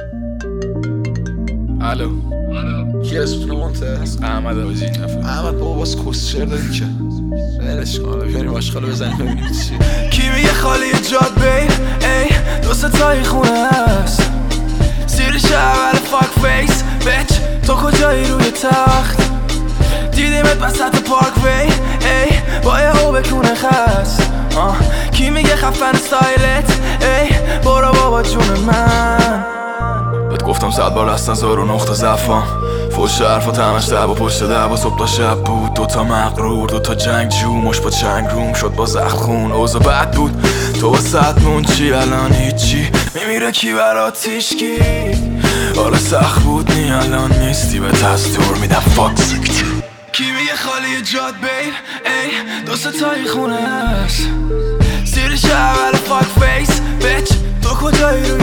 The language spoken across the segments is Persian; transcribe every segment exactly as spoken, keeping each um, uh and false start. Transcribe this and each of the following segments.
الو کی اسم منتهی؟ احمد آجی نفر احمد بابا باز کسشر داری که برش کن بریم آشغالو بزنیم ببینیم چیه. کی میگه خالی جاد بین ای دو ستایی خونه هست زیر شهر فاک فیس بچ تو کجایی روی تخت دیدیمت وسط پارک وی ای با یه هو بکونه خست کی میگه خفن استایلت ای برو بابا جون من بهت گفتم صد بار هستن زار و نقطه زفام فوش حرفات همش دعوا پشت دعوا صبح تا شب بود دوتا مغرور دوتا جنگ جو مش با چنگ روم شد با زخم خون اوضاع بد بود تو واسط مون چی الان هیچی میمیره کی برات تیشکی حالا سخت بود نی الان نیستی به تستور میدم فاکس کی میگه خالی جاد بین ای دو ستایی خونه هست زیر شهر فاک فیس بچ تو کجایی روی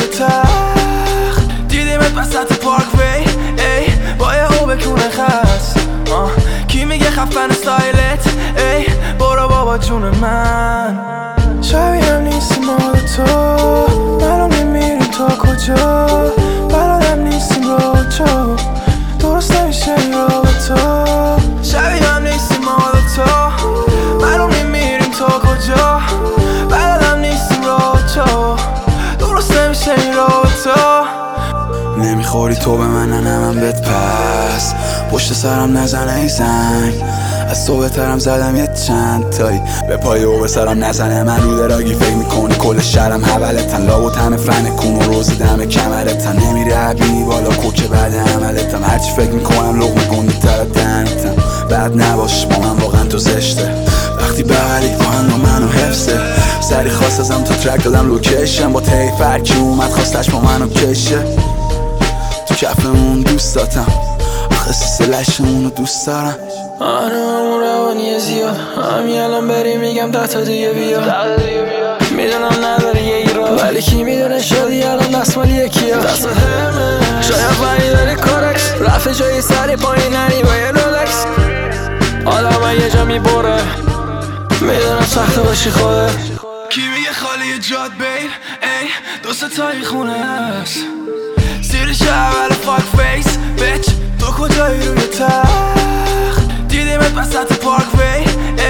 تخت دیدیمت وسط پارک وی ای با یه هو بکونه خست کی میگه خفن استایلت ای برو بابا جون من شبیهم نیستی مال تو منو میمیریم تا کجا بلدم نیستیم روچو درست نمیشه این رابطا شبیهم نیستی مال تو منو میمیریم تا کجا بلدم نیستیم روچو درست نمیشه این رابطا نمیخوری تو به من نه من بهت پس پشت سرم نزنه ای زنگ از تو بهترم زدم یه چند تایی به پای او به سرم نزنه من رو دراگی فکر میکنی کل شهرم حولتن لاب و تن فن کون و روزی دم کمرتن نمیری حبیبی بالا کوکه بعد عملتم هرچی فکر میکنم لغمه گنده تر دهنتم بعد نباش با من واقعا تو زشته وقتی بغلی کن با منو حفظه سری خواست ازم تو ترک دادم لوکیشن با تی فرکی اومد خواستش با منو کشه تو کفمون دوست داتم آخه سلشمونو دوست دارم آنو همون روانیه زیاد همین الان بری میگم ده تا دیگه بیا میدونم نداره یه ایراد ولی کی میدونه شدی الان دستمال یکیه دست همه شاید ولی داری کارکس رفت جایی سری پایین نری با یه رولکس آدم من یه جا میبره میدونم سخته باشی خوده کی میگه خالی جاد بین ای دو ستایی خونه هست زیر شهر فاک فیس بچ تو کجایی روی تخت دیدیمت وسط پارک وی